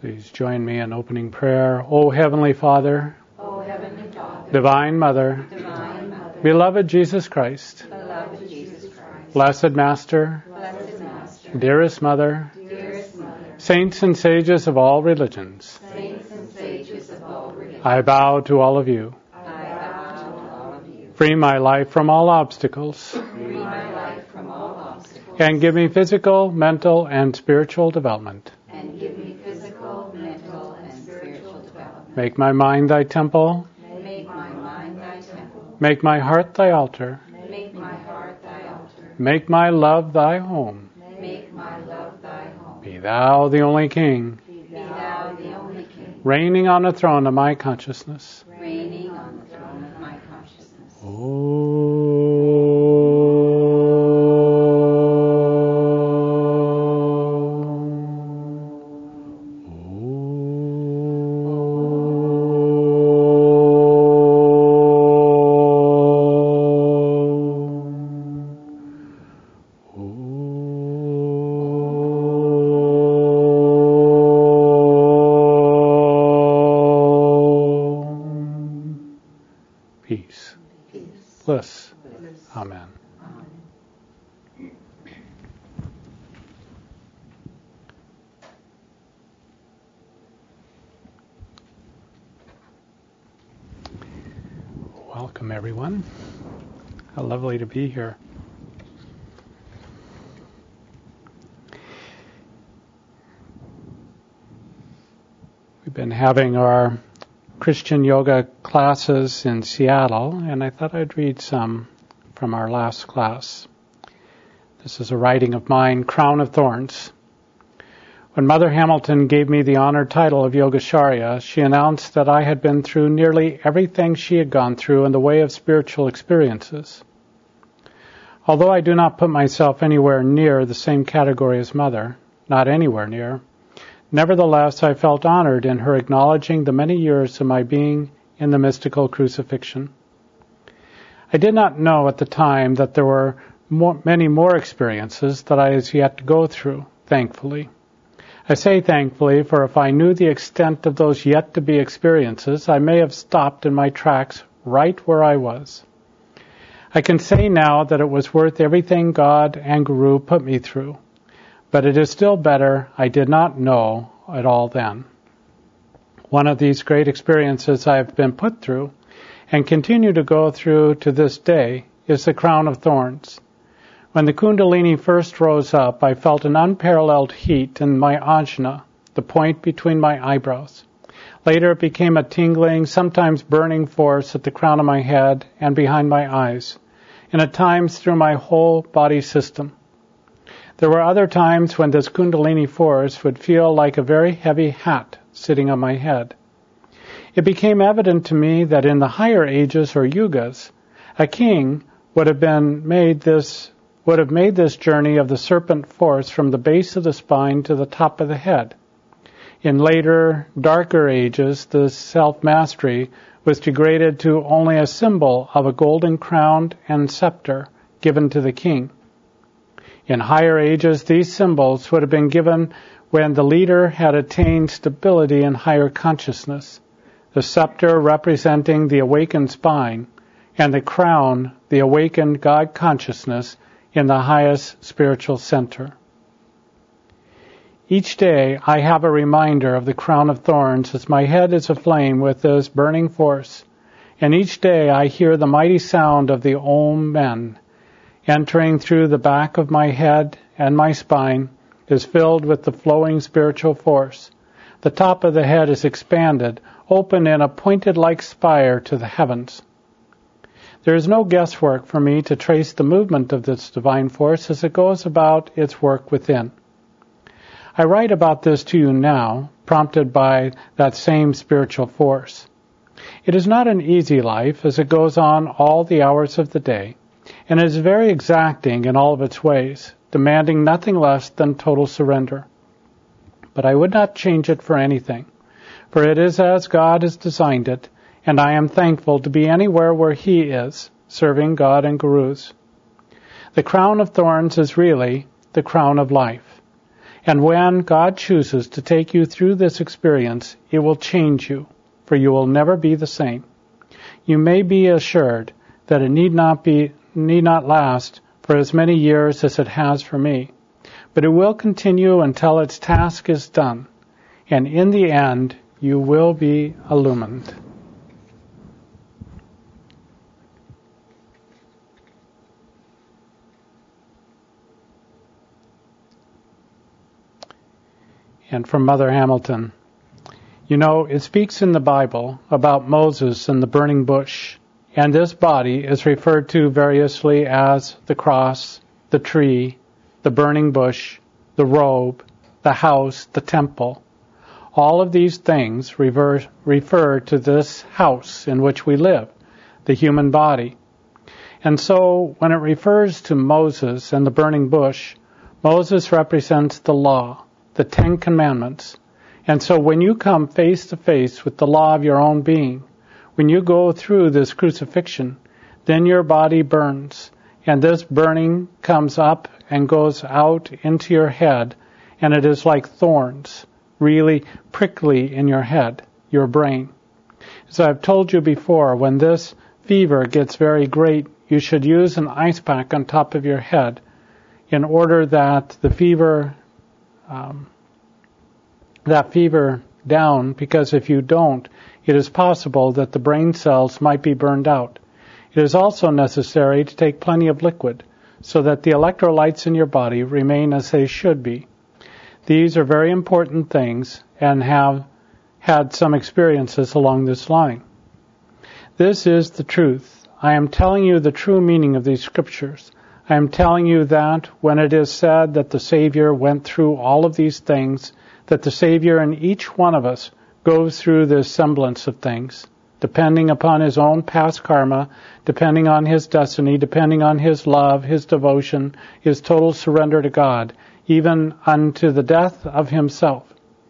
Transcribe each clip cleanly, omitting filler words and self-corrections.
Please join me in opening prayer. O Heavenly Father, Divine Mother, beloved Jesus Christ, Blessed Master, dearest Mother, Saints and sages of all religions, I bow to all of you. Free my life from all obstacles, and give me physical, mental, and spiritual development. Make my mind thy temple. Make my heart thy altar. Make my love thy home. Be thou the only King, reigning on the throne of my consciousness. Peace. Bliss. Amen. Welcome, everyone. How lovely to be here. We've been having our Christian yoga classes in Seattle, and I thought I'd read some from our last class. This is a writing of mine, Crown of Thorns. When Mother Hamilton gave me the honored title of Yogacharya, she announced that I had been through nearly everything she had gone through in the way of spiritual experiences. Although I do not put myself anywhere near the same category as Mother, not anywhere near, nevertheless, I felt honored in her acknowledging the many years of my being in the mystical crucifixion. I did not know at the time that there were many more experiences that I was yet to go through, thankfully. I say thankfully, for if I knew the extent of those yet-to-be experiences, I may have stopped in my tracks right where I was. I can say now that it was worth everything God and Guru put me through. But it is still better I did not know at all then. One of these great experiences I have been put through and continue to go through to this day is the Crown of Thorns. When the Kundalini first rose up, I felt an unparalleled heat in my ajna, the point between my eyebrows. Later it became a tingling, sometimes burning force at the crown of my head and behind my eyes, and at times through my whole body system. There were other times when this Kundalini force would feel like a very heavy hat sitting on my head. It became evident to me that in the higher ages or yugas, a king would have made this journey of the serpent force from the base of the spine to the top of the head. In later, darker ages, the self-mastery was degraded to only a symbol of a golden crown and scepter given to the king. In higher ages, these symbols would have been given when the leader had attained stability in higher consciousness, the scepter representing the awakened spine, and the crown, the awakened God consciousness in the highest spiritual center. Each day I have a reminder of the Crown of Thorns as my head is aflame with this burning force, and each day I hear the mighty sound of the Om Men entering through the back of my head, and my spine is filled with the flowing spiritual force. The top of the head is expanded, open in a pointed-like spire to the heavens. There is no guesswork for me to trace the movement of this divine force as it goes about its work within. I write about this to you now, prompted by that same spiritual force. It is not an easy life as it goes on all the hours of the day, and it is very exacting in all of its ways, demanding nothing less than total surrender. But I would not change it for anything, for it is as God has designed it, and I am thankful to be anywhere where He is, serving God and Gurus. The Crown of Thorns is really the crown of life, And when God chooses to take you through this experience, it will change you, for you will never be the same. You may be assured that it need not last for as many years as it has for me, but it will continue until its task is done, and in the end, you will be illumined. And from Mother Hamilton, you know, it speaks in the Bible about Moses and the burning bush, and this body is referred to variously as the cross, the tree, the burning bush, the robe, the house, the temple. All of these things refer to this house in which we live, the human body. And so when it refers to Moses and the burning bush, Moses represents the law, the 10 Commandments. And so when you come face to face with the law of your own being, when you go through this crucifixion, then your body burns, and this burning comes up and goes out into your head, and it is like thorns, really prickly in your head, your brain. As I've told you before, when this fever gets very great, you should use an ice pack on top of your head in order that the fever down, because if you don't, it is possible that the brain cells might be burned out. It is also necessary to take plenty of liquid so that the electrolytes in your body remain as they should be. These are very important things and have had some experiences along this line. This is the truth. I am telling you the true meaning of these scriptures. I am telling you that when it is said that the Savior went through all of these things, that the Savior in each one of us goes through this semblance of things, depending upon his own past karma, depending on his destiny, depending on his love, his devotion, his total surrender to God, even unto the death of himself.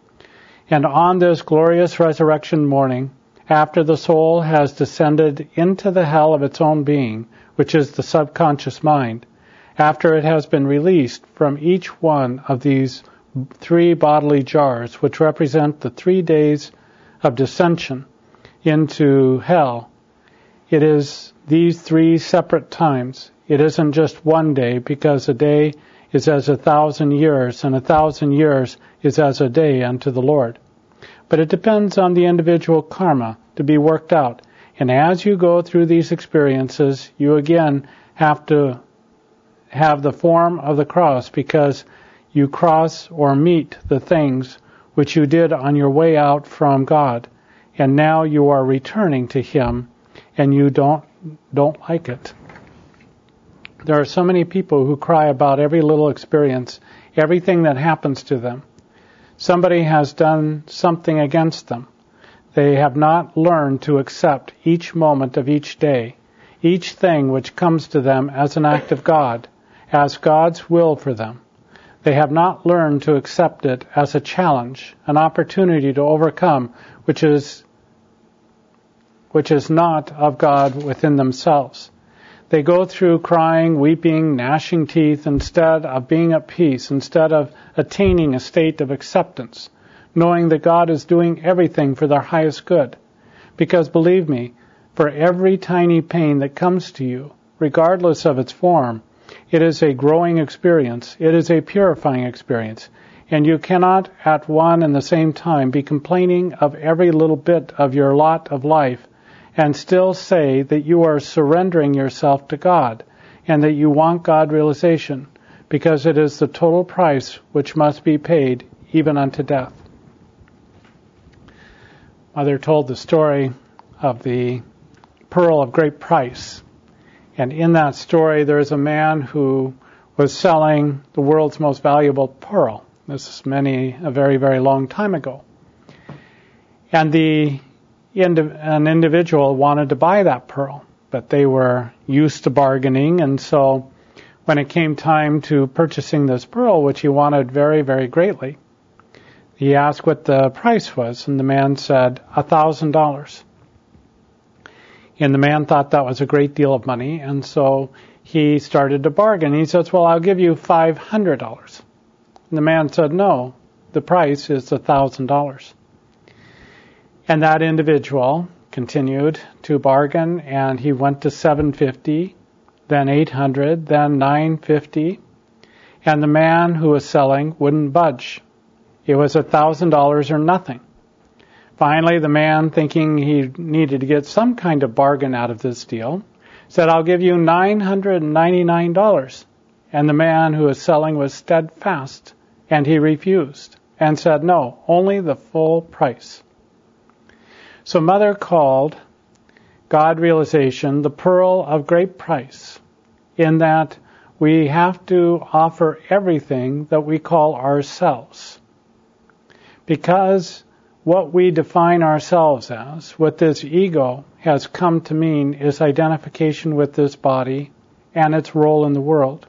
And on this glorious resurrection morning, after the soul has descended into the hell of its own being, which is the subconscious mind, after it has been released from each one of these 3 bodily jars, which represent the 3 days of descension into hell, it is these 3 separate times. It isn't just one day, because a day is as 1,000 years, and 1,000 years is as a day unto the Lord. But it depends on the individual karma to be worked out. And as you go through these experiences, you again have to have the form of the cross, because you cross or meet the things which you did on your way out from God, and now you are returning to Him, and you don't like it. There are so many people who cry about every little experience, everything that happens to them. Somebody has done something against them. They have not learned to accept each moment of each day, each thing which comes to them as an act of God, as God's will for them. They have not learned to accept it as a challenge, an opportunity to overcome, which is not of God within themselves. They go through crying, weeping, gnashing teeth instead of being at peace, instead of attaining a state of acceptance, knowing that God is doing everything for their highest good. Because believe me, for every tiny pain that comes to you, regardless of its form, it is a growing experience. It is a purifying experience. And you cannot at one and the same time be complaining of every little bit of your lot of life and still say that you are surrendering yourself to God and that you want God realization, because it is the total price which must be paid even unto death. Mother told the story of the pearl of great price. And in that story, there is a man who was selling the world's most valuable pearl. This is a very, very long time ago. And an individual wanted to buy that pearl, but they were used to bargaining, and so when it came time to purchasing this pearl, which he wanted very, very greatly, he asked what the price was, and the man said $1,000. And the man thought that was a great deal of money, and so he started to bargain. He says, well, I'll give you $500. And the man said, no, the price is $1,000. And that individual continued to bargain, and he went to $750, then $800, then $950, and the man who was selling wouldn't budge. It was $1,000 or nothing. Finally, the man, thinking he needed to get some kind of bargain out of this deal, said, I'll give you $999. And the man who was selling was steadfast, and he refused and said, no, only the full price. So Mother called God realization the pearl of great price, in that we have to offer everything that we call ourselves. Because what we define ourselves as, what this ego has come to mean, is identification with this body and its role in the world.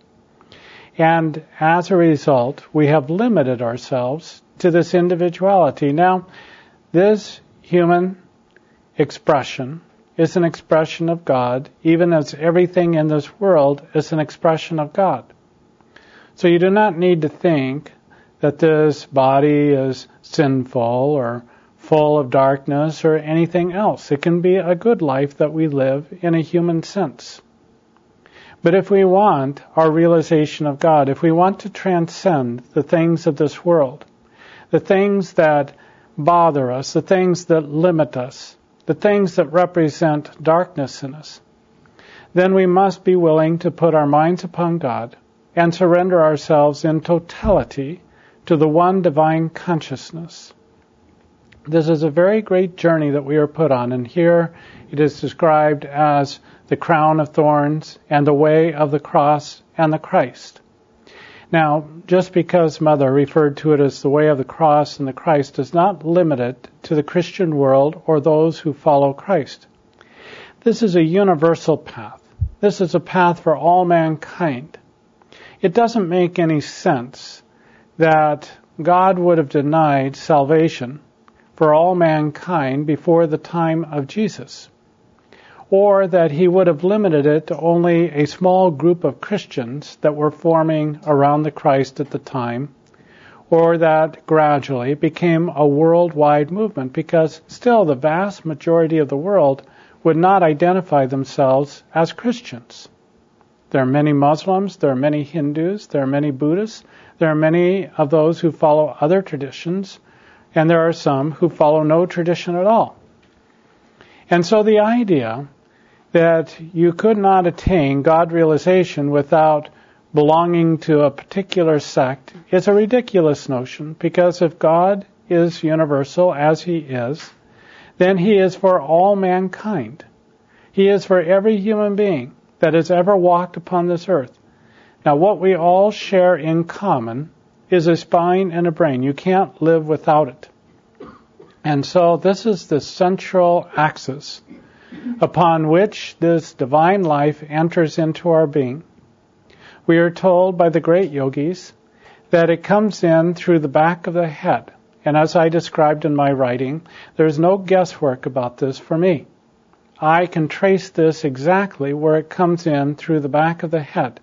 And as a result, we have limited ourselves to this individuality. Now, this human expression is an expression of God, even as everything in this world is an expression of God. So you do not need to think that this body is sinful or full of darkness or anything else. It can be a good life that we live in a human sense. But if we want our realization of God, if we want to transcend the things of this world, the things that bother us, the things that limit us, the things that represent darkness in us, then we must be willing to put our minds upon God and surrender ourselves in totality to the one divine consciousness. This is a very great journey that we are put on, and here it is described as the crown of thorns and the way of the cross and the Christ. Now, just because Mother referred to it as the way of the cross and the Christ does not limit it to the Christian world or those who follow Christ. This is a universal path. This is a path for all mankind. It doesn't make any sense that God would have denied salvation for all mankind before the time of Jesus, or that he would have limited it to only a small group of Christians that were forming around the Christ at the time, or that gradually became a worldwide movement, because still the vast majority of the world would not identify themselves as Christians. There are many Muslims, there are many Hindus, there are many Buddhists, there are many of those who follow other traditions, and there are some who follow no tradition at all. And so the idea that you could not attain God realization without belonging to a particular sect is a ridiculous notion, because if God is universal as he is, then he is for all mankind. He is for every human being that has ever walked upon this earth. Now, what we all share in common is a spine and a brain. You can't live without it. And so this is the central axis upon which this divine life enters into our being. We are told by the great yogis that it comes in through the back of the head. And as I described in my writing, there's no guesswork about this for me. I can trace this exactly where it comes in through the back of the head.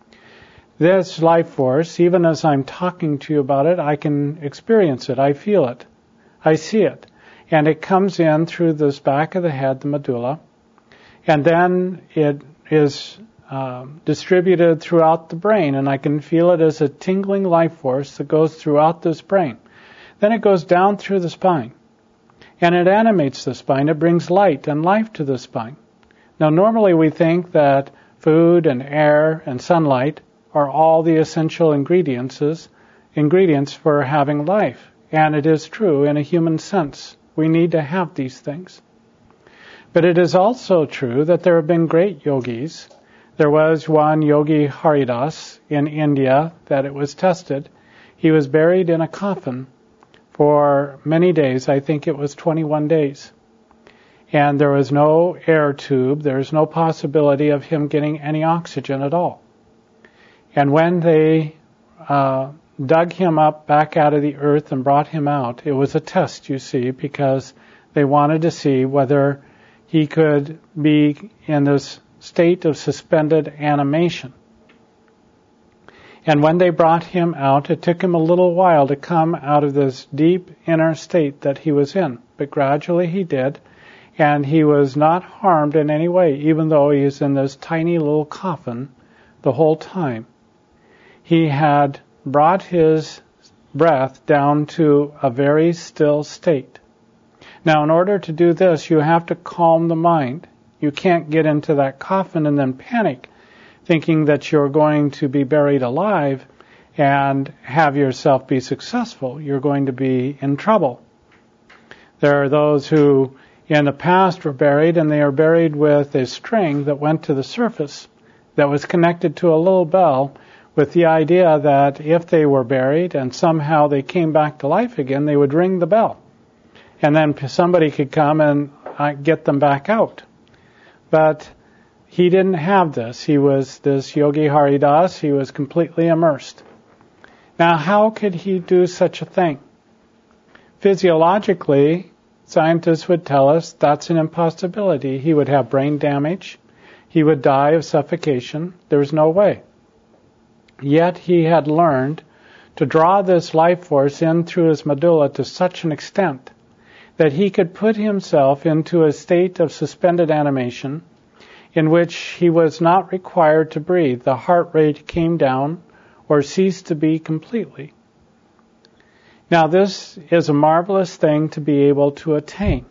This life force, even as I'm talking to you about it, I can experience it, I feel it, I see it. And it comes in through this back of the head, the medulla, and then it is distributed throughout the brain, and I can feel it as a tingling life force that goes throughout this brain. Then it goes down through the spine, and it animates the spine. It brings light and life to the spine. Now, normally we think that food and air and sunlight are all the essential ingredients for having life. And it is true in a human sense. We need to have these things. But it is also true that there have been great yogis. There was one Yogi Haridas in India that it was tested. He was buried in a coffin for many days. I think it was 21 days. And there was no air tube. There was no possibility of him getting any oxygen at all. And when they dug him up back out of the earth and brought him out, it was a test, you see, because they wanted to see whether he could be in this state of suspended animation. And when they brought him out, it took him a little while to come out of this deep inner state that he was in. But gradually he did, and he was not harmed in any way, even though he is in this tiny little coffin the whole time. He had brought his breath down to a very still state. Now, in order to do this, you have to calm the mind. You can't get into that coffin and then panic, thinking that you're going to be buried alive and have yourself be successful. You're going to be in trouble. There are those who in the past were buried, and they are buried with a string that went to the surface that was connected to a little bell, with the idea that if they were buried and somehow they came back to life again, they would ring the bell. And then somebody could come and get them back out. But he didn't have this. He was this Yogi Haridas. He was completely immersed. Now, how could he do such a thing? Physiologically, scientists would tell us that's an impossibility. He would have brain damage. He would die of suffocation. There's no way. Yet he had learned to draw this life force in through his medulla to such an extent that he could put himself into a state of suspended animation in which he was not required to breathe. The heart rate came down or ceased to be completely. Now, this is a marvelous thing to be able to attain.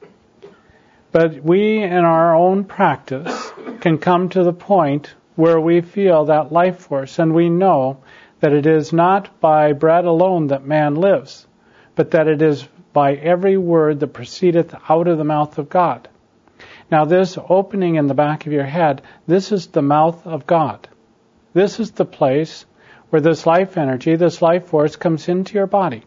But we, in our own practice, can come to the point where we feel that life force, and we know that it is not by bread alone that man lives, but that it is by every word that proceedeth out of the mouth of God. Now, this opening in the back of your head, this is the mouth of God. This is the place where this life energy, this life force comes into your body.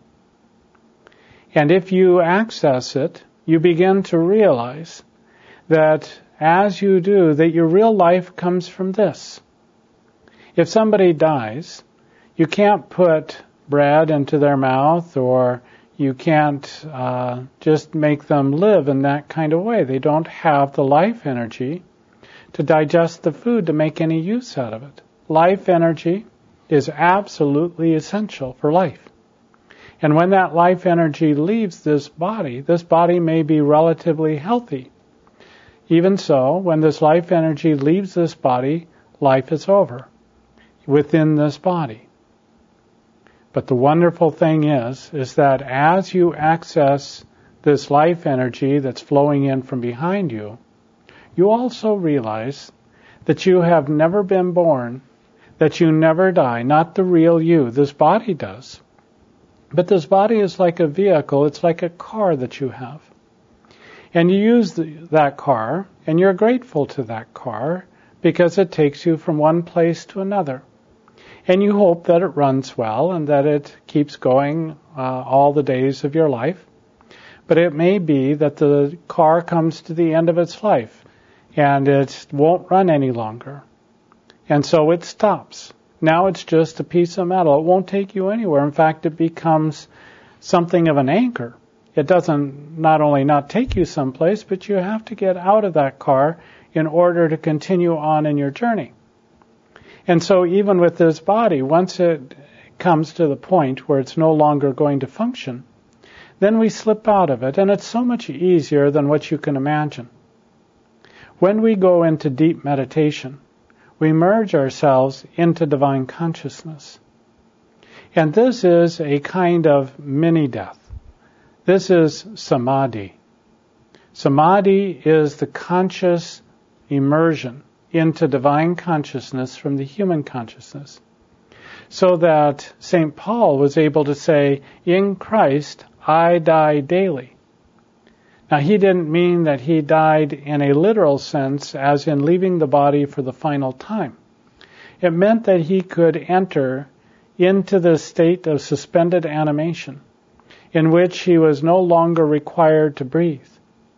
And if you access it, you begin to realize that as you do, that your real life comes from this. If somebody dies, you can't put bread into their mouth, or you can't just make them live in that kind of way. They don't have the life energy to digest the food to make any use out of it. Life energy is absolutely essential for life. And when that life energy leaves this body may be relatively healthy. Even so, when this life energy leaves this body, life is over within this body. But the wonderful thing is that as you access this life energy that's flowing in from behind you, you also realize that you have never been born, that you never die, not the real you. This body does. But this body is like a vehicle, it's like a car that you have. And you use that car, and you're grateful to that car because it takes you from one place to another. And you hope that it runs well and that it keeps going all the days of your life. But it may be that the car comes to the end of its life and it won't run any longer. And so it stops. Now it's just a piece of metal. It won't take you anywhere. In fact, it becomes something of an anchor. It doesn't not only not take you someplace, but you have to get out of that car in order to continue on in your journey. And so even with this body, once it comes to the point where it's no longer going to function, then we slip out of it, and it's so much easier than what you can imagine. When we go into deep meditation, we merge ourselves into divine consciousness. And this is a kind of mini-death. This is samadhi. Samadhi is the conscious immersion into divine consciousness from the human consciousness. So that St. Paul was able to say, in Christ I die daily. Now, he didn't mean that he died in a literal sense, as in leaving the body for the final time. It meant that he could enter into the state of suspended animation, in which he was no longer required to breathe.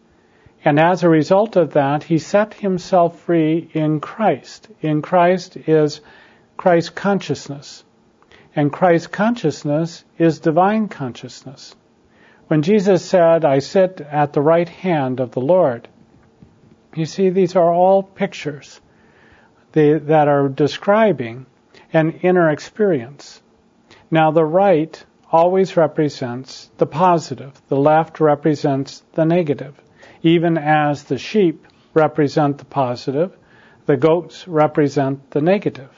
And as a result of that, he set himself free in Christ. In Christ is Christ consciousness. And Christ consciousness is divine consciousness. When Jesus said, I sit at the right hand of the Lord, you see, these are all pictures that are describing an inner experience. Now the right always represents the positive. The left represents the negative. Even as the sheep represent the positive, the goats represent the negative.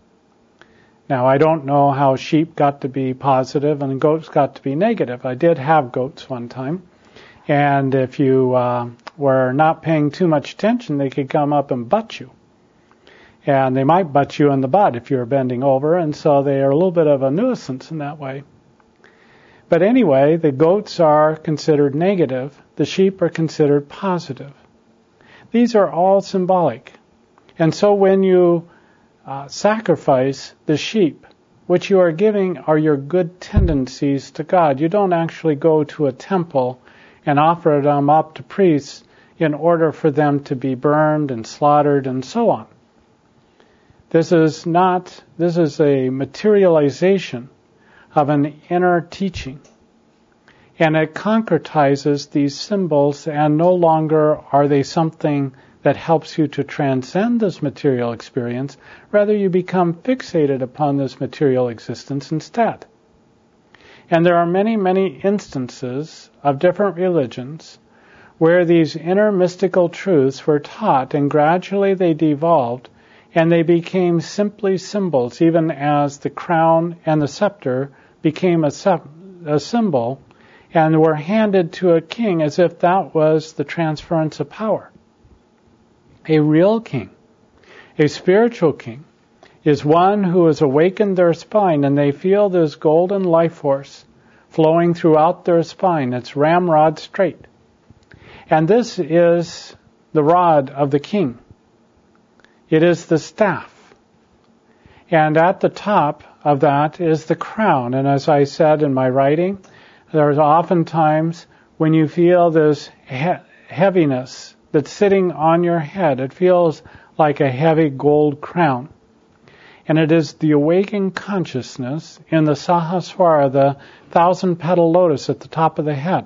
Now, I don't know how sheep got to be positive and goats got to be negative. I did have goats one time, and if you were not paying too much attention, they could come up and butt you. And they might butt you in the butt if you were bending over, and so they are a little bit of a nuisance in that way. But anyway, the goats are considered negative. The sheep are considered positive. These are all symbolic. And so when you sacrifice the sheep, what you are giving are your good tendencies to God. You don't actually go to a temple and offer them up to priests in order for them to be burned and slaughtered and so on. This is a materialization of an inner teaching. And it concretizes these symbols, and no longer are they something that helps you to transcend this material experience. Rather, you become fixated upon this material existence instead. And there are many, many instances of different religions where these inner mystical truths were taught, and gradually they devolved, and they became simply symbols, even as the crown and the scepter became a symbol and were handed to a king as if that was the transference of power. A real king, a spiritual king, is one who has awakened their spine, and they feel this golden life force flowing throughout their spine. It's ramrod straight. And this is the rod of the king. It is the staff. And at the top of that is the crown. And as I said in my writing, there's oftentimes when you feel this heaviness that's sitting on your head, it feels like a heavy gold crown. And it is the awakened consciousness in the Sahasrara, the 1,000-petal lotus at the top of the head.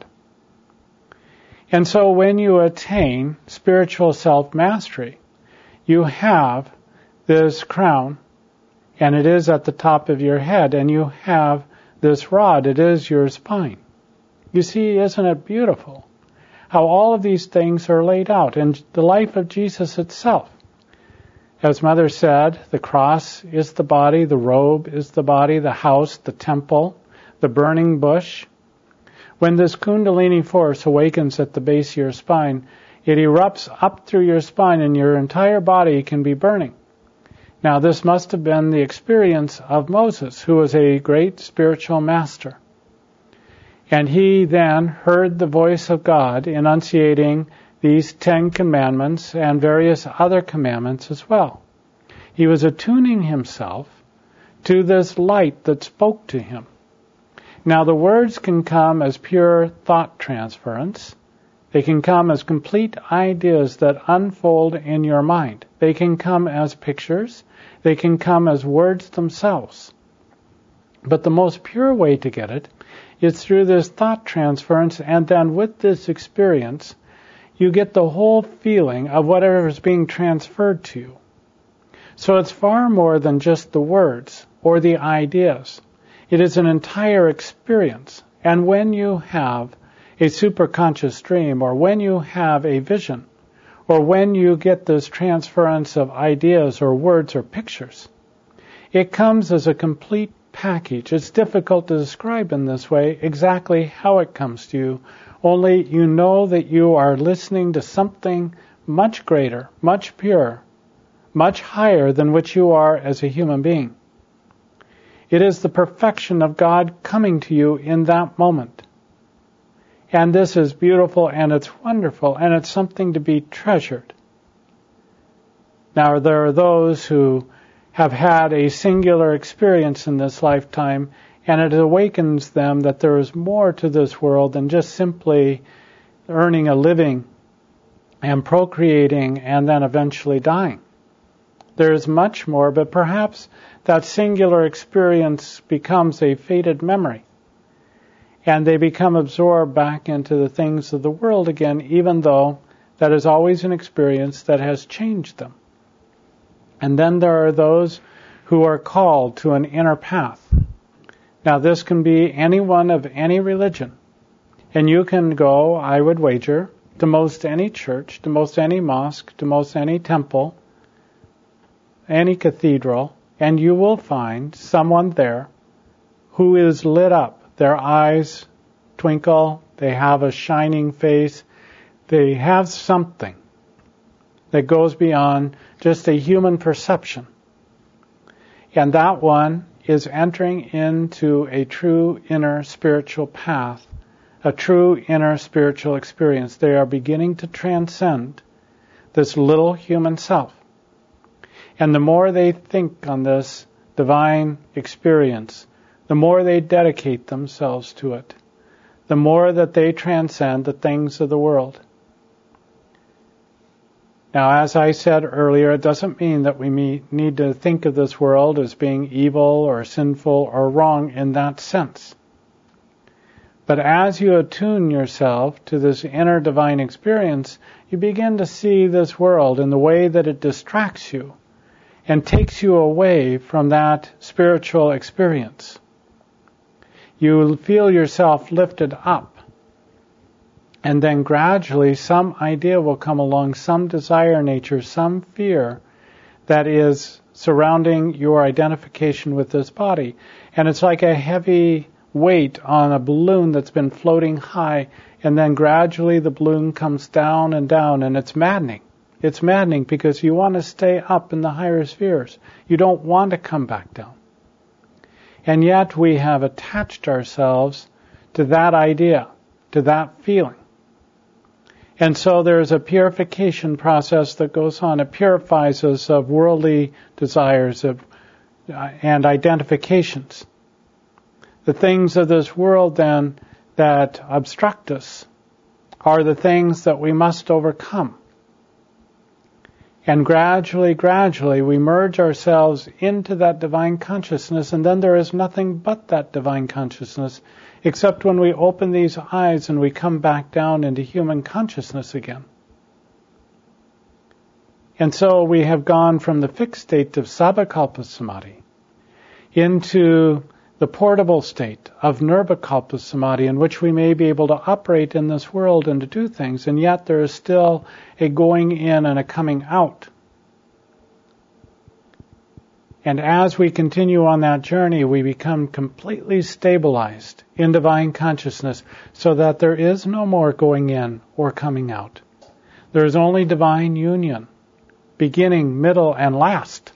And so when you attain spiritual self-mastery, you have this crown, and it is at the top of your head, and you have this rod. It is your spine. You see, isn't it beautiful how all of these things are laid out in the life of Jesus itself? As Mother said, the cross is the body, the robe is the body, the house, the temple, the burning bush. When this Kundalini force awakens at the base of your spine, it erupts up through your spine and your entire body can be burning. Now, this must have been the experience of Moses, who was a great spiritual master. And he then heard the voice of God enunciating these 10 commandments and various other commandments as well. He was attuning himself to this light that spoke to him. Now, the words can come as pure thought transference. They can come as complete ideas that unfold in your mind. They can come as pictures. They can come as words themselves. But the most pure way to get it is through this thought transference, and then with this experience, you get the whole feeling of whatever is being transferred to you. So it's far more than just the words or the ideas. It is an entire experience. And when you have a superconscious dream, or when you have a vision, or when you get this transference of ideas or words or pictures, it comes as a complete package. It's difficult to describe in this way exactly how it comes to you, only you know that you are listening to something much greater, much purer, much higher than what you are as a human being. It is the perfection of God coming to you in that moment. And this is beautiful, and it's wonderful, and it's something to be treasured. Now, there are those who have had a singular experience in this lifetime, and it awakens them that there is more to this world than just simply earning a living and procreating and then eventually dying. There is much more, but perhaps that singular experience becomes a faded memory. And they become absorbed back into the things of the world again, even though that is always an experience that has changed them. And then there are those who are called to an inner path. Now, this can be anyone of any religion. And you can go, I would wager, to most any church, to most any mosque, to most any temple, any cathedral, and you will find someone there who is lit up. Their eyes twinkle, they have a shining face, they have something that goes beyond just a human perception. And that one is entering into a true inner spiritual path, a true inner spiritual experience. They are beginning to transcend this little human self. And the more they think on this divine experience, the more they dedicate themselves to it, the more that they transcend the things of the world. Now, as I said earlier, it doesn't mean that we need to think of this world as being evil or sinful or wrong in that sense. But as you attune yourself to this inner divine experience, you begin to see this world in the way that it distracts you and takes you away from that spiritual experience. You feel yourself lifted up. And then gradually some idea will come along, some desire nature, some fear that is surrounding your identification with this body. And it's like a heavy weight on a balloon that's been floating high, and then gradually the balloon comes down, and it's maddening. It's maddening because you want to stay up in the higher spheres. You don't want to come back down. And yet we have attached ourselves to that idea, to that feeling. And so there's a purification process that goes on. It purifies us of worldly desires and identifications. The things of this world then that obstruct us are the things that we must overcome. And gradually, we merge ourselves into that divine consciousness, and then there is nothing but that divine consciousness, except when we open these eyes and we come back down into human consciousness again. And so we have gone from the fixed state of Sabbakalpa Samadhi into the portable state of Nirvikalpa Samadhi, in which we may be able to operate in this world and to do things, and yet there is still a going in and a coming out. And as we continue on that journey, we become completely stabilized in divine consciousness, so that there is no more going in or coming out. There is only divine union, beginning, middle, and last.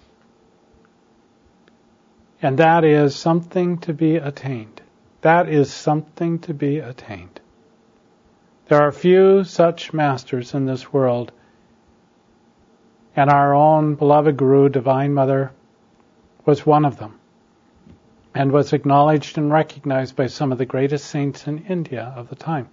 And that is something to be attained. That is something to be attained. There are few such masters in this world, and our own beloved Guru, Divine Mother, was one of them, and was acknowledged and recognized by some of the greatest saints in India of the time.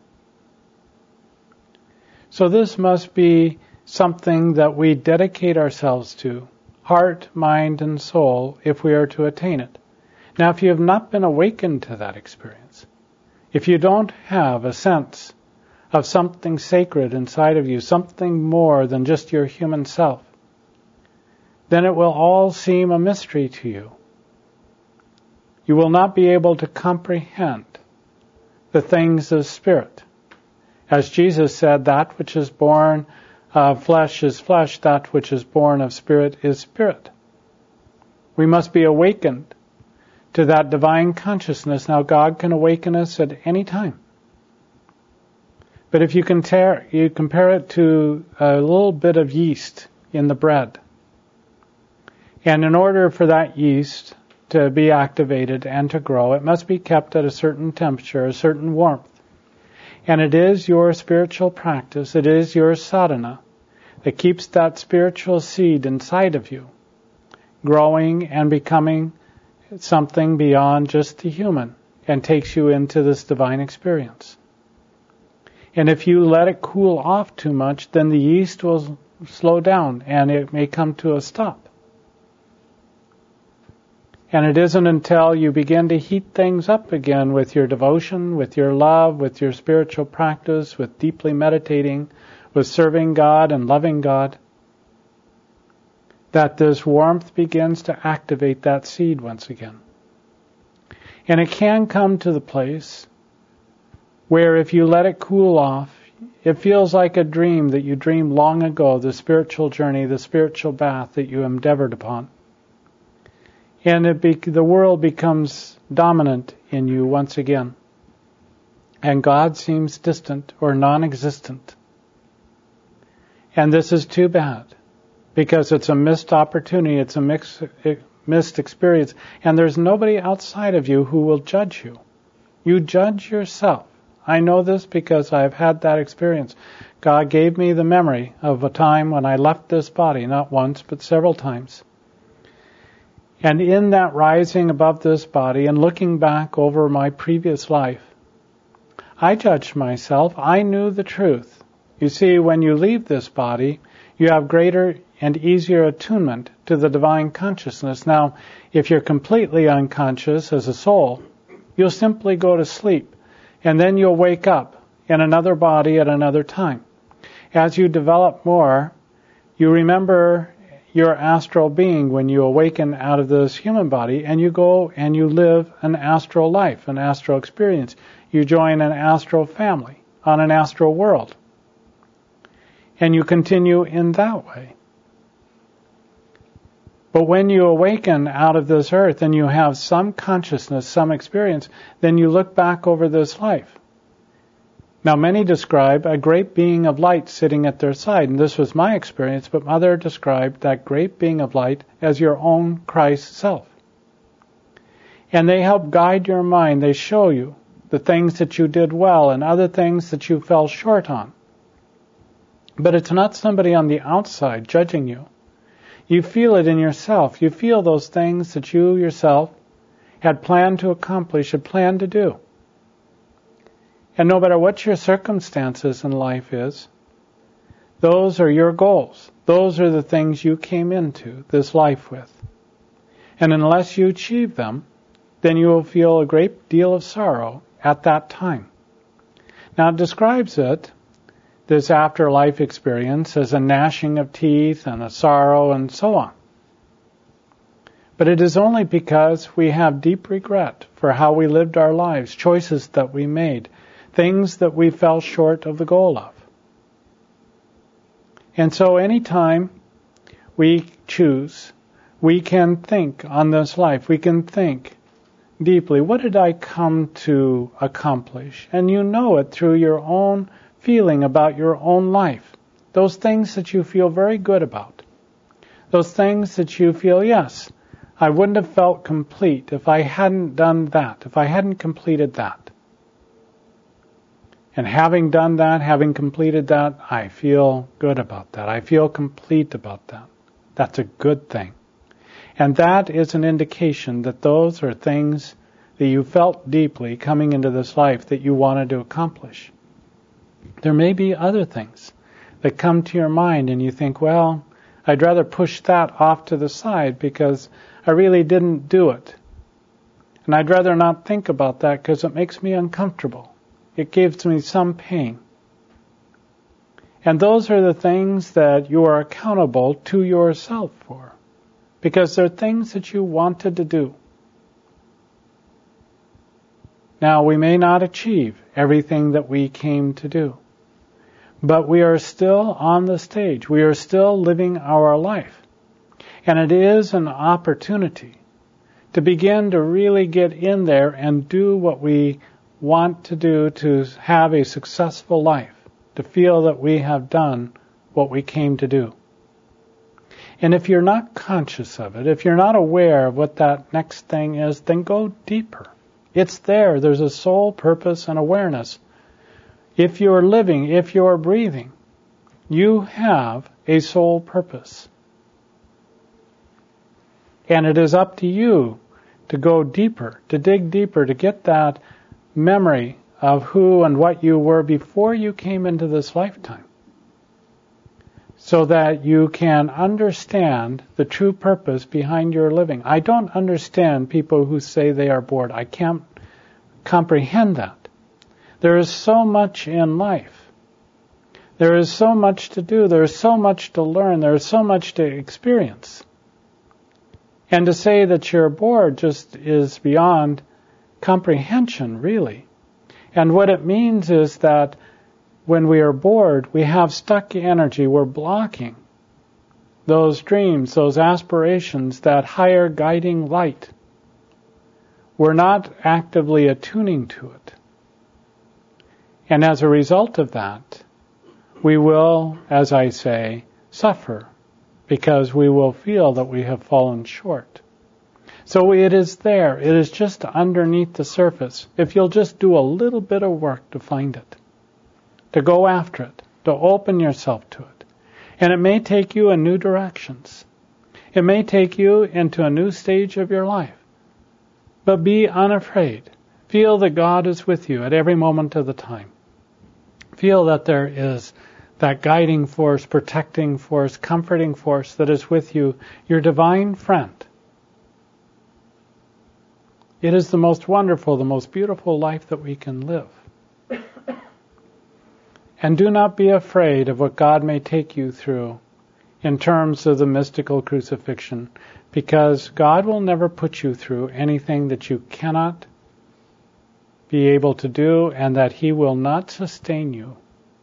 So this must be something that we dedicate ourselves to, heart, mind, and soul, if we are to attain it. Now, if you have not been awakened to that experience, if you don't have a sense of something sacred inside of you, something more than just your human self, then it will all seem a mystery to you. You will not be able to comprehend the things of spirit. As Jesus said, that which is born of flesh is flesh, that which is born of spirit is spirit. We must be awakened to that divine consciousness. Now, God can awaken us at any time. But if you compare it to a little bit of yeast in the bread, and in order for that yeast to be activated and to grow, it must be kept at a certain temperature, a certain warmth. And it is your spiritual practice, it is your sadhana, that keeps that spiritual seed inside of you, growing and becoming something beyond just the human, and takes you into this divine experience. And if you let it cool off too much, then the yeast will slow down, and it may come to a stop. And it isn't until you begin to heat things up again with your devotion, with your love, with your spiritual practice, with deeply meditating, with serving God and loving God, that this warmth begins to activate that seed once again. And it can come to the place where if you let it cool off, it feels like a dream that you dreamed long ago, the spiritual journey, the spiritual bath that you endeavored upon. And the world becomes dominant in you once again. And God seems distant or non-existent. And this is too bad, because it's a missed opportunity, it's a missed experience, and there's nobody outside of you who will judge you. You judge yourself. I know this because I've had that experience. God gave me the memory of a time when I left this body, not once, but several times. And in that rising above this body and looking back over my previous life, I judged myself. I knew the truth. You see, when you leave this body, you have greater and easier attunement to the divine consciousness. Now, if you're completely unconscious as a soul, you'll simply go to sleep, and then you'll wake up in another body at another time. As you develop more, you remember your astral being when you awaken out of this human body, and you go and you live an astral life, an astral experience. You join an astral family on an astral world. And you continue in that way. But when you awaken out of this earth and you have some consciousness, some experience, then you look back over this life. Now, many describe a great being of light sitting at their side, and this was my experience, but Mother described that great being of light as your own Christ self. And they help guide your mind. They show you the things that you did well and other things that you fell short on. But it's not somebody on the outside judging you. You feel it in yourself. You feel those things that you yourself had planned to accomplish, had planned to do. And no matter what your circumstances in life is, those are your goals. Those are the things you came into this life with. And unless you achieve them, then you will feel a great deal of sorrow at that time. Now it describes it, this afterlife experience, as a gnashing of teeth and a sorrow and so on. But it is only because we have deep regret for how we lived our lives, choices that we made, things that we fell short of the goal of. And so anytime we choose, we can think on this life, we can think deeply, what did I come to accomplish? And you know it through your own feeling about your own life. Those things that you feel very good about. Those things that you feel, yes, I wouldn't have felt complete if I hadn't done that, if I hadn't completed that. And having done that, having completed that, I feel good about that. I feel complete about that. That's a good thing. And that is an indication that those are things that you felt deeply coming into this life that you wanted to accomplish. There may be other things that come to your mind and you think, well, I'd rather push that off to the side because I really didn't do it. And I'd rather not think about that because it makes me uncomfortable. It gives me some pain. And those are the things that you are accountable to yourself for, because they're things that you wanted to do. Now, we may not achieve everything that we came to do, but we are still on the stage. We are still living our life. And it is an opportunity to begin to really get in there and do what we want to do to have a successful life, to feel that we have done what we came to do. And if you're not conscious of it, if you're not aware of what that next thing is, then go deeper. It's there. There's a soul purpose and awareness. If you're living, if you're breathing, you have a soul purpose. And it is up to you to go deeper, to dig deeper, to get that memory of who and what you were before you came into this lifetime, so that you can understand the true purpose behind your living. I don't understand people who say they are bored. I can't comprehend that. There is so much in life There is so much to do. There is so much to learn. There is so much to experience. And to say that you're bored just is beyond comprehension, really. And what it means is that when we are bored, we have stuck energy. We're blocking those dreams, those aspirations, that higher guiding light. We're not actively attuning to it. And as a result of that, we will, as I say, suffer, because we will feel that we have fallen short. So it is there. It is just underneath the surface. If you'll just do a little bit of work to find it, to go after it, to open yourself to it. And it may take you in new directions. It may take you into a new stage of your life. But be unafraid. Feel that God is with you at every moment of the time. Feel that there is that guiding force, protecting force, comforting force that is with you, your divine friend. It is the most wonderful, the most beautiful life that we can live. And do not be afraid of what God may take you through in terms of the mystical crucifixion, because God will never put you through anything that you cannot be able to do, and that He will not sustain you.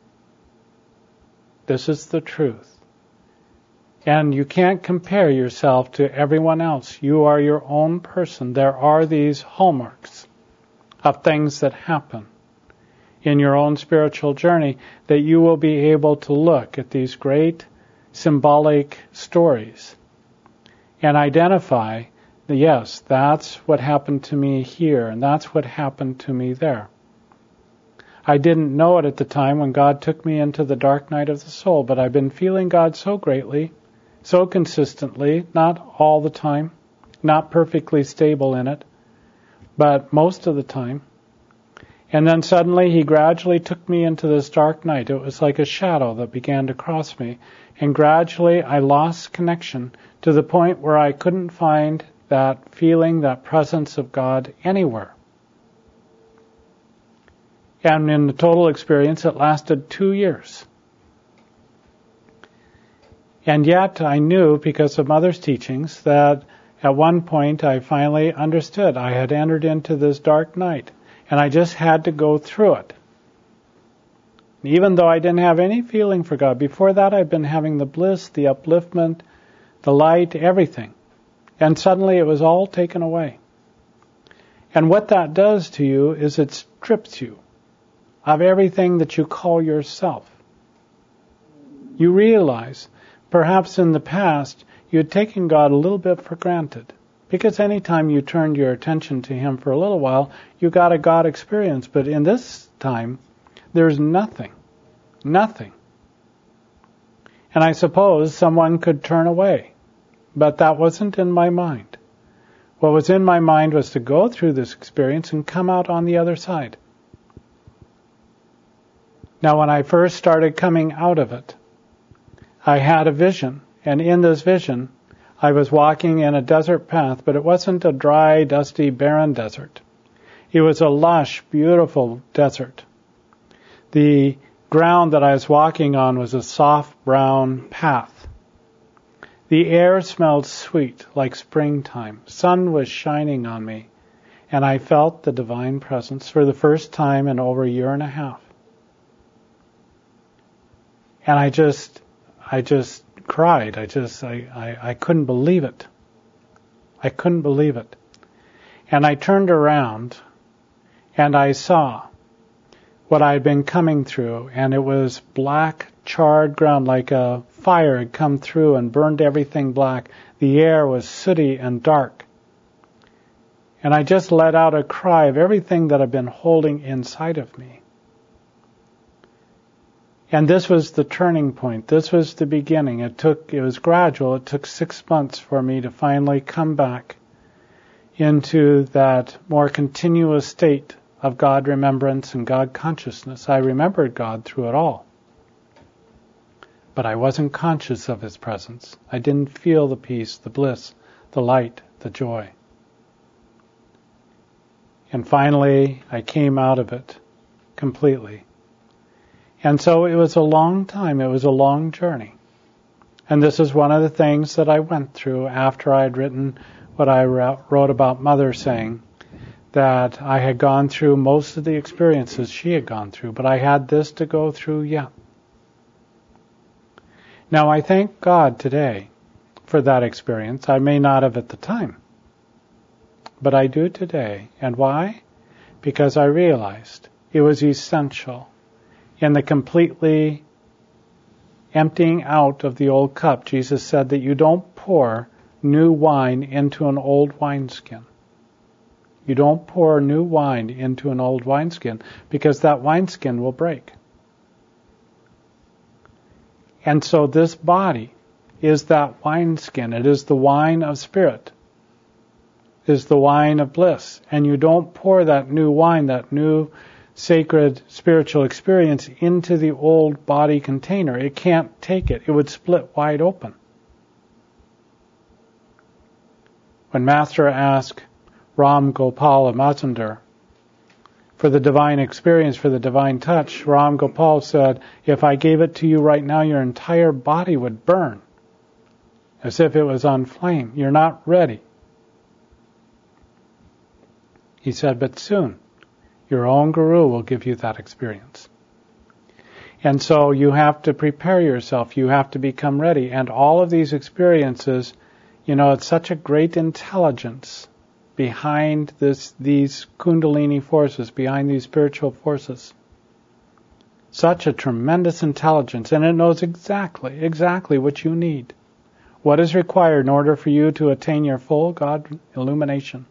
This is the truth. And you can't compare yourself to everyone else. You are your own person. There are these hallmarks of things that happen in your own spiritual journey that you will be able to look at these great symbolic stories and identify, yes, that's what happened to me here, and that's what happened to me there. I didn't know it at the time when God took me into the dark night of the soul, but I've been feeling God so greatly, so consistently, not all the time, not perfectly stable in it, but most of the time. And then suddenly He gradually took me into this dark night. It was like a shadow that began to cross me. And gradually I lost connection to the point where I couldn't find that feeling, that presence of God anywhere. And in the total experience, it lasted 2 years. And yet I knew, because of Mother's teachings, that at one point I finally understood. I had entered into this dark night, and I just had to go through it. Even though I didn't have any feeling for God, before that I'd been having the bliss, the upliftment, the light, everything. And suddenly it was all taken away. And what that does to you is it strips you of everything that you call yourself. You realize, perhaps in the past, you had taken God a little bit for granted. Because any time you turned your attention to Him for a little while, you got a God experience. But in this time, there's nothing. Nothing. And I suppose someone could turn away. But that wasn't in my mind. What was in my mind was to go through this experience and come out on the other side. Now, when I first started coming out of it, I had a vision. And in this vision, I was walking in a desert path, but it wasn't a dry, dusty, barren desert. It was a lush, beautiful desert. The ground that I was walking on was a soft brown path. The air smelled sweet, like springtime. Sun was shining on me, and I felt the divine presence for the first time in over a year and a half. And I just cried. I couldn't believe it. I couldn't believe it. And I turned around and I saw what I had been coming through, and it was black, charred ground, like a fire had come through and burned everything black. The air was sooty and dark. And I just let out a cry of everything that I'd been holding inside of me. And this was the turning point. This was the beginning. It was gradual. It took 6 months for me to finally come back into that more continuous state of God remembrance and God consciousness. I remembered God through it all. But I wasn't conscious of His presence. I didn't feel the peace, the bliss, the light, the joy. And finally, I came out of it completely. And so it was a long time. It was a long journey. And this is one of the things that I went through after I had written what I wrote about Mother, saying that I had gone through most of the experiences she had gone through, but I had this to go through yet. Now I thank God today for that experience. I may not have at the time, but I do today. And why? Because I realized it was essential in the completely emptying out of the old cup. Jesus said that you don't pour new wine into an old wineskin. You don't pour new wine into an old wineskin, because that wineskin will break. And so this body is that wineskin. It is the wine of spirit. It is the wine of bliss. And you don't pour that new wine, that new sacred spiritual experience, into the old body container. It can't take it. It would split wide open. When Master asked Ram Gopal Mazumdar for the divine experience, for the divine touch, Ram Gopal said, if I gave it to you right now, your entire body would burn, as if it was on flame. You're not ready. He said, but soon, your own Guru will give you that experience. And so you have to prepare yourself. You have to become ready. And all of these experiences, it's such a great intelligence behind these Kundalini forces, behind these spiritual forces. Such a tremendous intelligence, and it knows exactly what you need. What is required in order for you to attain your full God illumination.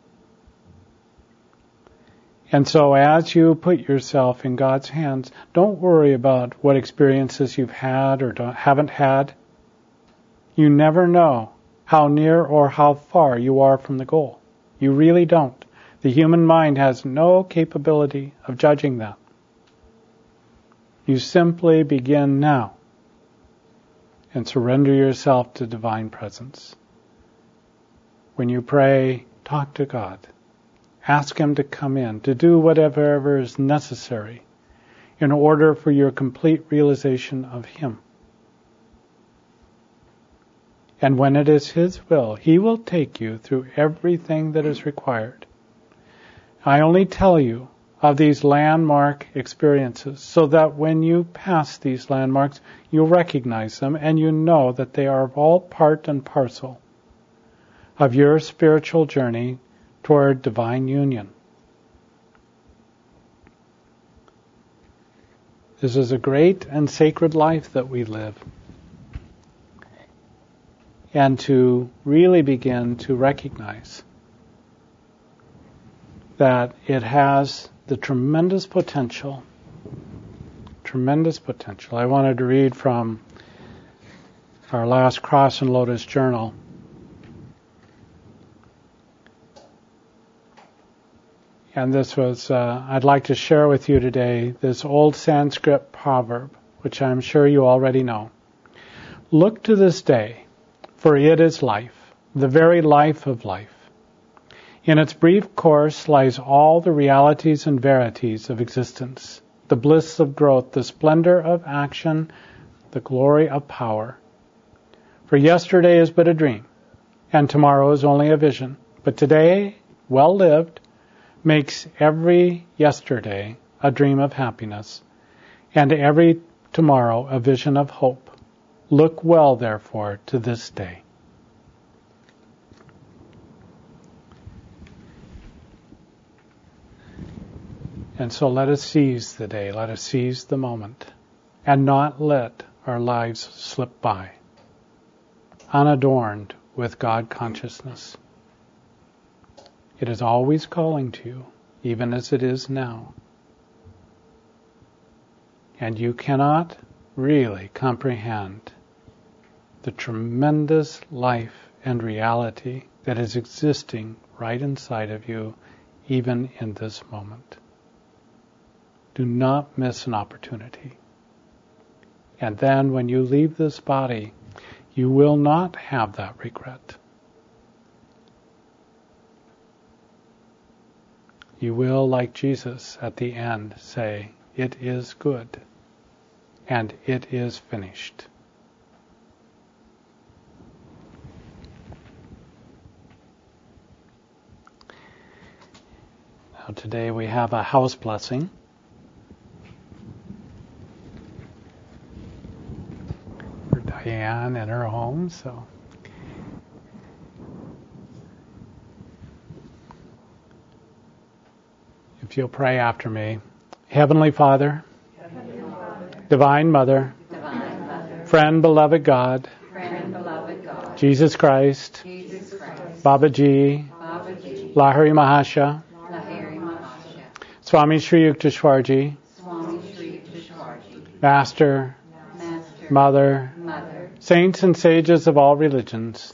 And so as you put yourself in God's hands, don't worry about what experiences you've had or haven't had. You never know how near or how far you are from the goal. You really don't. The human mind has no capability of judging that. You simply begin now and surrender yourself to divine presence. When you pray, talk to God. Ask Him to come in, to do whatever is necessary in order for your complete realization of Him. And when it is His will, He will take you through everything that is required. I only tell you of these landmark experiences so that when you pass these landmarks, you recognize them and you know that they are all part and parcel of your spiritual journey toward divine union. This is a great and sacred life that we live. And to really begin to recognize that it has the tremendous potential. I wanted to read from our last Cross and Lotus journal. And this was, I'd like to share with you today this old Sanskrit proverb, which I'm sure you already know. Look to this day, for it is life, the very life of life. In its brief course lies all the realities and verities of existence, the bliss of growth, the splendor of action, the glory of power. For yesterday is but a dream, and tomorrow is only a vision. But today, well lived, makes every yesterday a dream of happiness, and every tomorrow a vision of hope. Look well, therefore, to this day. And so let us seize the day, let us seize the moment, and not let our lives slip by, unadorned with God consciousness. It is always calling to you, even as it is now. And you cannot really comprehend the tremendous life and reality that is existing right inside of you, even in this moment. Do not miss an opportunity. And then when you leave this body, you will not have that regret. You will, like Jesus at the end, say, "It is good." and it is finished. Now today we have a house blessing. For Diane and her home, so if you'll pray after me. Heavenly Father, Divine Mother, Friend, beloved God, Jesus Christ, Babaji, Lahari Mahasha, Swami Sri Yukteswarji, Master, Mother, Saints and Sages of all religions,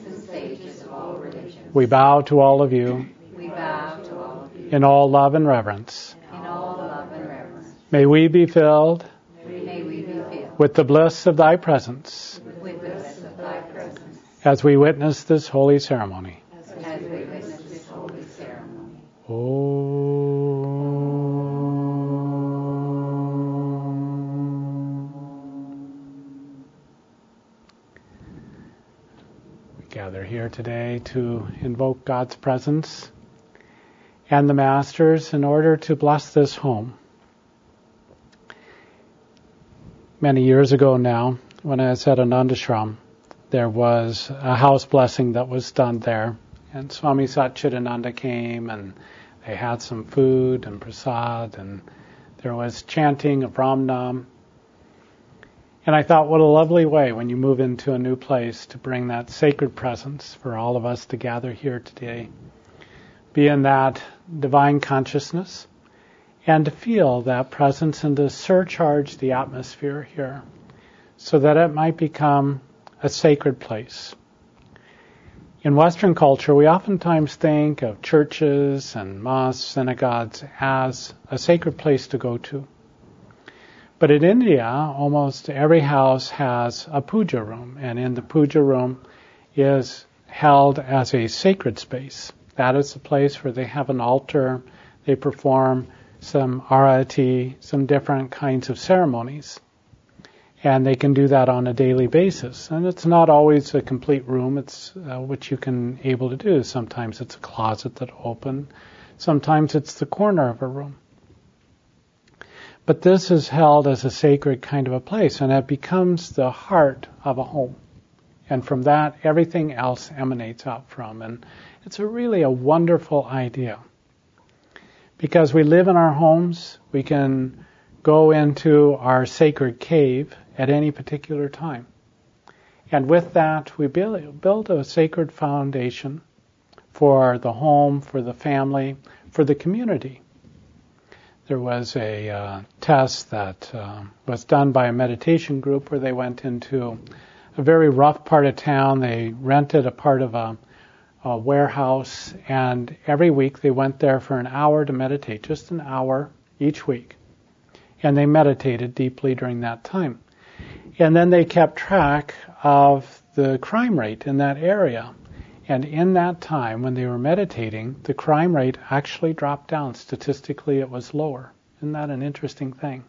we bow to all of you in all love and reverence. May we be filled with the bliss of thy presence as we witness this holy ceremony. We gather here today to invoke God's presence and the Masters in order to bless this home. Many years ago now, when I was at Anandashram, there was a house blessing that was done there. And Swami Satchidananda came and they had some food and prasad and there was chanting of Ram Nam. And I thought, what a lovely way when you move into a new place to bring that sacred presence for all of us to gather here today. Be in that divine consciousness and to feel that presence and to surcharge the atmosphere here so that it might become a sacred place. In Western culture, we oftentimes think of churches and mosques, synagogues as a sacred place to go to. But in India, almost every house has a puja room, and in the puja room is held as a sacred space. That is the place where they have an altar, they perform some arati, some different kinds of ceremonies. And they can do that on a daily basis. And it's not always a complete room, it's what you can able to do. Sometimes it's a closet that open, sometimes it's the corner of a room. But this is held as a sacred kind of a place, and it becomes the heart of a home. And from that, everything else emanates out from. And it's really a wonderful idea. Because we live in our homes, we can go into our sacred cave at any particular time. And with that, we build a sacred foundation for the home, for the family, for the community. There was a test that was done by a meditation group where they went into a very rough part of town. They rented a part of a warehouse, and every week they went there for an hour to meditate, just an hour each week. And they meditated deeply during that time. And then they kept track of the crime rate in that area. And in that time, when they were meditating, the crime rate actually dropped down. Statistically, it was lower. Isn't that an interesting thing?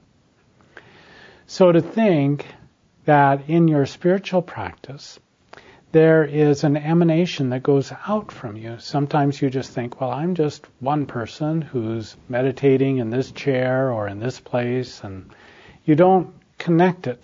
So to think that in your spiritual practice, there is an emanation that goes out from you. Sometimes you just think, well, I'm just one person who's meditating in this chair or in this place, and you don't connect it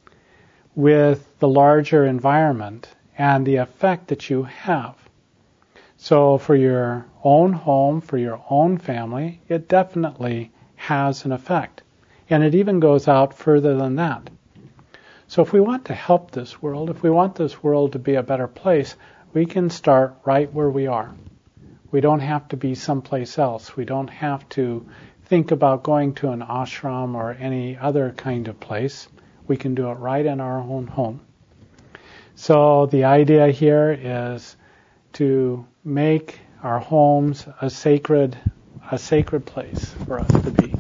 with the larger environment and the effect that you have. So for your own home, for your own family, it definitely has an effect. And it even goes out further than that. So if we want to help this world, if we want this world to be a better place, we can start right where we are. We don't have to be someplace else. We don't have to think about going to an ashram or any other kind of place. We can do it right in our own home. So the idea here is to make our homes a sacred place for us to be.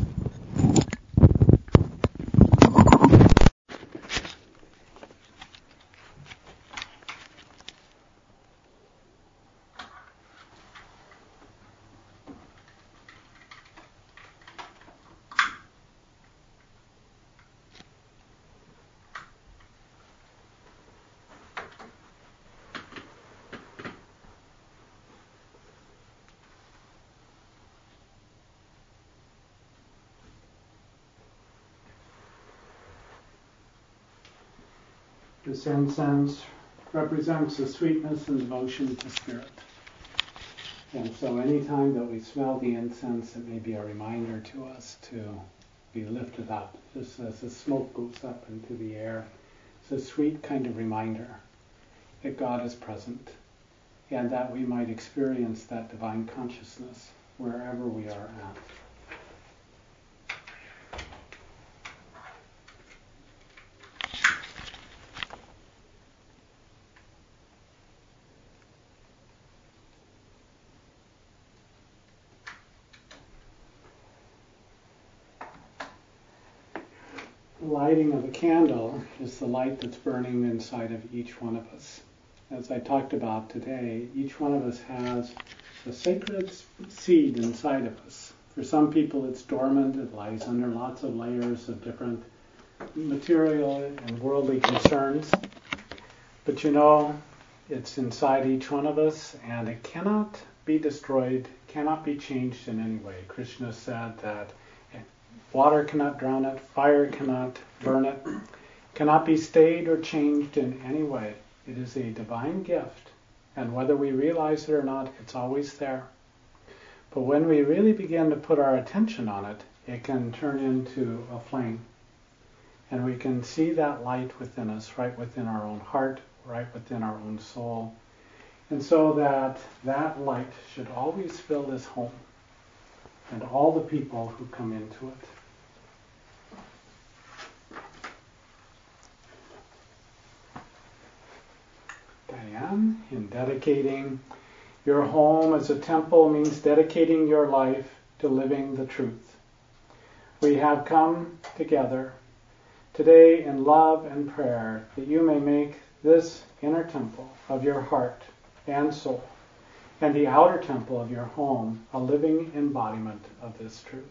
This incense represents the sweetness and devotion to Spirit. And so anytime that we smell the incense, it may be a reminder to us to be lifted up. Just as the smoke goes up into the air, it's a sweet kind of reminder that God is present and that we might experience that divine consciousness wherever we are at. The lighting of a candle is the light that's burning inside of each one of us. As I talked about today, each one of us has a sacred seed inside of us. For some people it's dormant, it lies under lots of layers of different material and worldly concerns. But it's inside each one of us and it cannot be destroyed, cannot be changed in any way. Krishna said that water cannot drown it, fire cannot burn it, cannot be stayed or changed in any way. It is a divine gift, and whether we realize it or not, it's always there. But when we really begin to put our attention on it, it can turn into a flame. And we can see that light within us, right within our own heart, right within our own soul. And so that light should always fill this home and all the people who come into it. Diane, in dedicating your home as a temple means dedicating your life to living the truth. We have come together today in love and prayer that you may make this inner temple of your heart and soul and the outer temple of your home a living embodiment of this truth.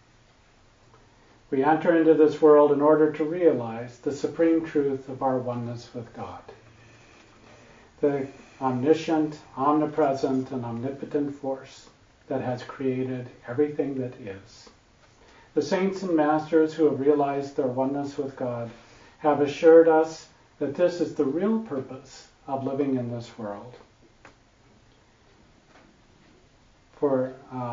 We enter into this world in order to realize the supreme truth of our oneness with God. The omniscient, omnipresent, and omnipotent force that has created everything that is. The saints and masters who have realized their oneness with God have assured us that this is the real purpose of living in this world. For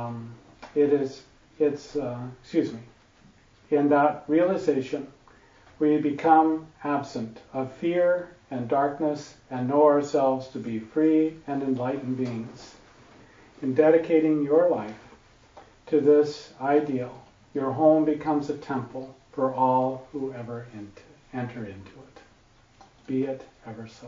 in that realization, we become absent of fear and darkness and know ourselves to be free and enlightened beings. In dedicating your life to this ideal, your home becomes a temple for all who ever enter into it. Be it ever so.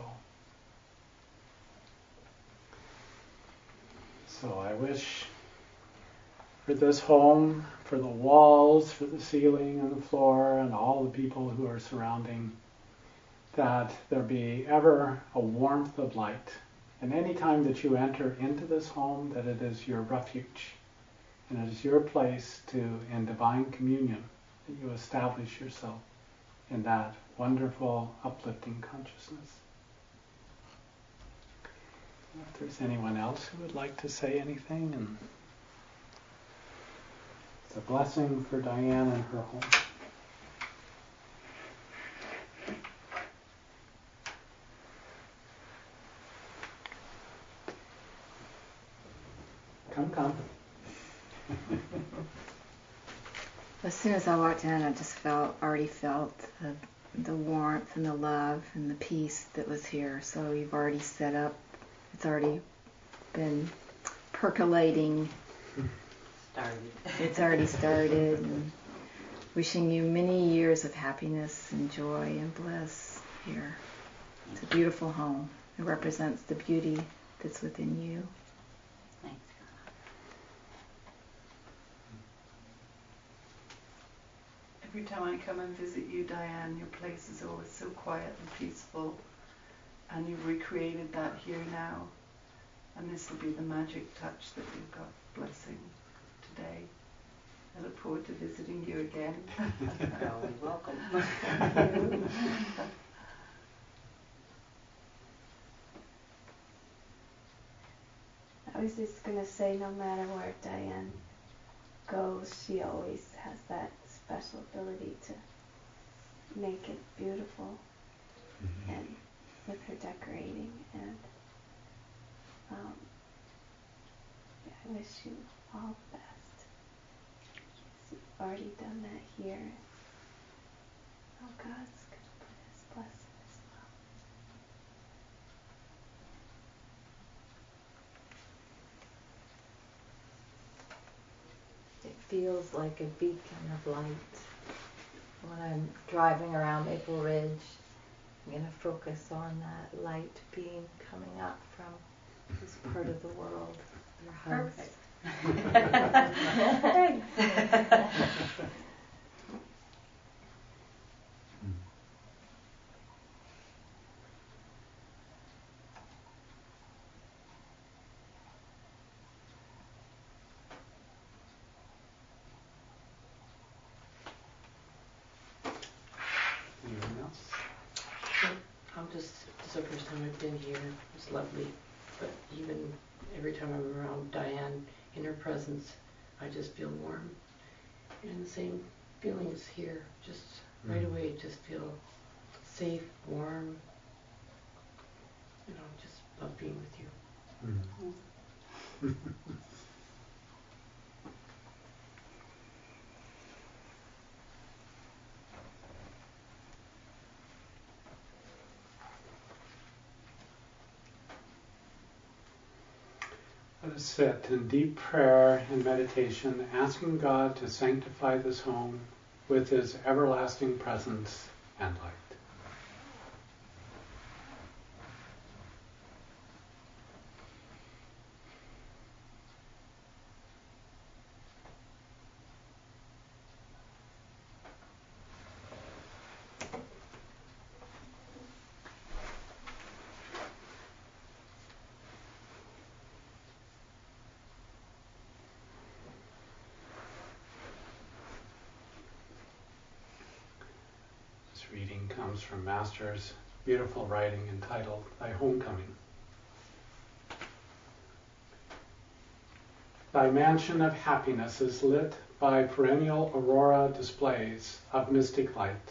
So I wish for this home, for the walls, for the ceiling and the floor, and all the people who are surrounding, that there be ever a warmth of light. And any time that you enter into this home, that it is your refuge, and it is your place to, in divine communion, that you establish yourself in that wonderful, uplifting consciousness. If there's anyone else who would like to say anything, and it's a blessing for Diane and her home. Come. As soon as I walked in, I just already felt the warmth and the love and the peace that was here. So you've already set up. It's already been percolating. It's already started. And wishing you many years of happiness and joy and bliss here. It's a beautiful home. It represents the beauty that's within you. Thanks. Every time I come and visit you, Diane, your place is always so quiet and peaceful, and you've recreated that here now, and this will be the magic touch that you've got blessing today. I look forward to visiting you again. You're always welcome. I was just going to say, no matter where Diane goes, she always has that special ability to make it beautiful. and with her decorating, and I wish you all the best. You've already done that here. Oh, God's going to put His blessing as well. It feels like a beacon of light. When I'm driving around Maple Ridge, I'm going to focus on that light beam coming up from this part of the world. Your house. Perfect. Anyone else? This is the first time I've been here. It's lovely. But even every time I'm around Diane in her presence, I just feel warm. And the same feeling is here. Just right away, just feel safe, warm. Just love being with you. Let us sit in deep prayer and meditation, asking God to sanctify this home with His everlasting presence and light. This reading comes from Master's beautiful writing entitled Thy Homecoming. Thy mansion of happiness is lit by perennial aurora displays of mystic light.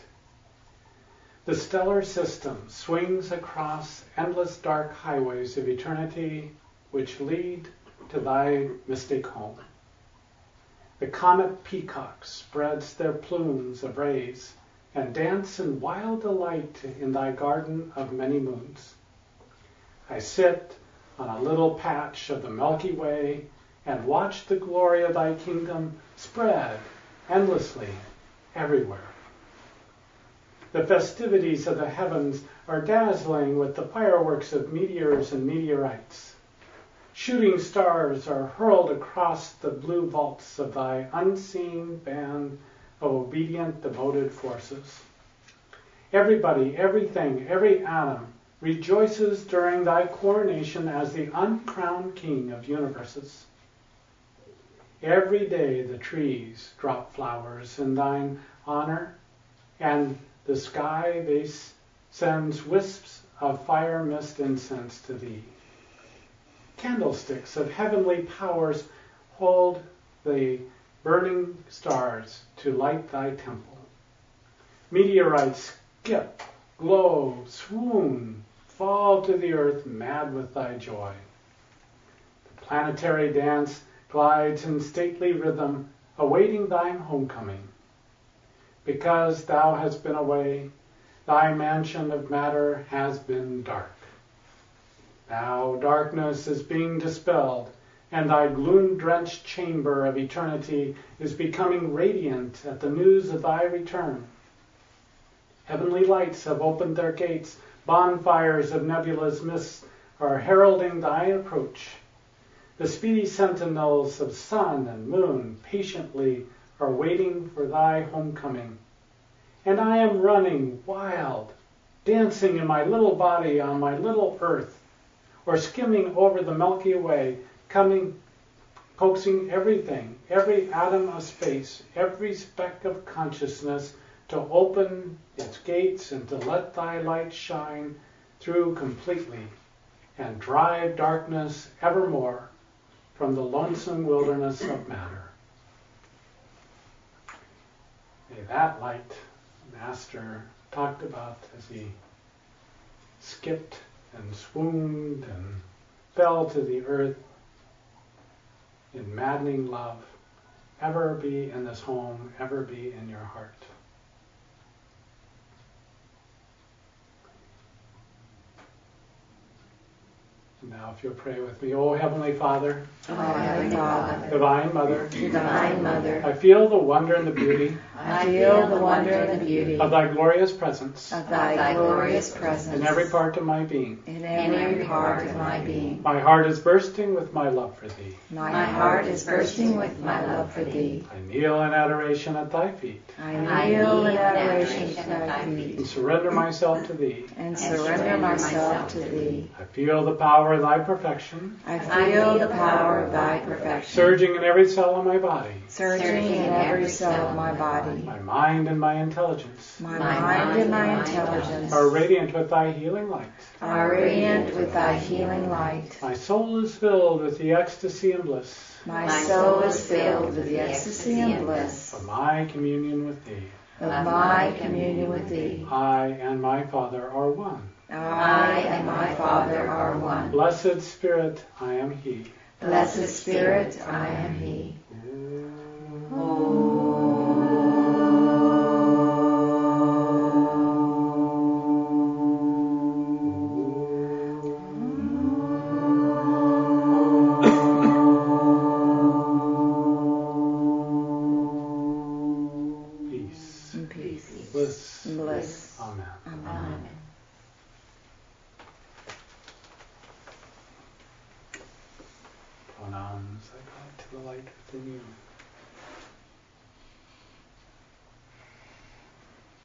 The stellar system swings across endless dark highways of eternity which lead to thy mystic home. The comet peacocks spreads their plumes of rays and dance in wild delight in thy garden of many moons. I sit on a little patch of the Milky Way and watch the glory of thy kingdom spread endlessly everywhere. The festivities of the heavens are dazzling with the fireworks of meteors and meteorites. Shooting stars are hurled across the blue vaults of thy unseen band of obedient, devoted forces. Everybody, everything, every atom rejoices during thy coronation as the uncrowned King of universes. Every day the trees drop flowers in thine honor, and the sky base sends wisps of fire mist incense to thee. Candlesticks of heavenly powers hold the burning stars to light thy temple. Meteorites skip, glow, swoon, fall to the earth mad with thy joy. The planetary dance glides in stately rhythm, awaiting thine homecoming. Because thou hast been away, thy mansion of matter has been dark. Now darkness is being dispelled, and thy gloom-drenched chamber of eternity is becoming radiant at the news of thy return. Heavenly lights have opened their gates, bonfires of nebulous mist are heralding thy approach. The speedy sentinels of sun and moon patiently are waiting for thy homecoming. And I am running wild, dancing in my little body on my little earth, or skimming over the Milky Way, coaxing everything, every atom of space, every speck of consciousness to open its gates and to let thy light shine through completely and drive darkness evermore from the lonesome wilderness of matter. May that light Master talked about as he skipped and swooned and fell to the earth in maddening love, ever be in this home, ever be in your heart. Now if you'll pray with me, O Heavenly Father, Oh, Heavenly Father, Divine Mother, Divine Mother, I feel the wonder and the beauty I feel the wonder and the beauty of Thy glorious presence of Thy glorious presence in every part of my being. in every part of my being. My heart is bursting with my love for Thee. My heart is bursting with my love for Thee. I kneel in adoration at Thy feet I kneel in adoration at Thy feet and surrender myself to Thee. and surrender myself to Thee. I feel the power of Thy perfection I feel the power of Thy perfection surging in every cell of my body, surging in every cell of my body. my mind and my intelligence My mind and my intelligence are radiant with Thy healing light. are radiant with Thy healing light. My soul is filled with the ecstasy and bliss My soul is filled with the ecstasy and bliss of my communion with Thee. of my communion with Thee. I and my Father are one. I and my Father are one. Blessed Spirit, I am He. Blessed Spirit, I am He. Peace, In peace, bliss, bliss. Amen. Amen. Pranams, I got to the light within you.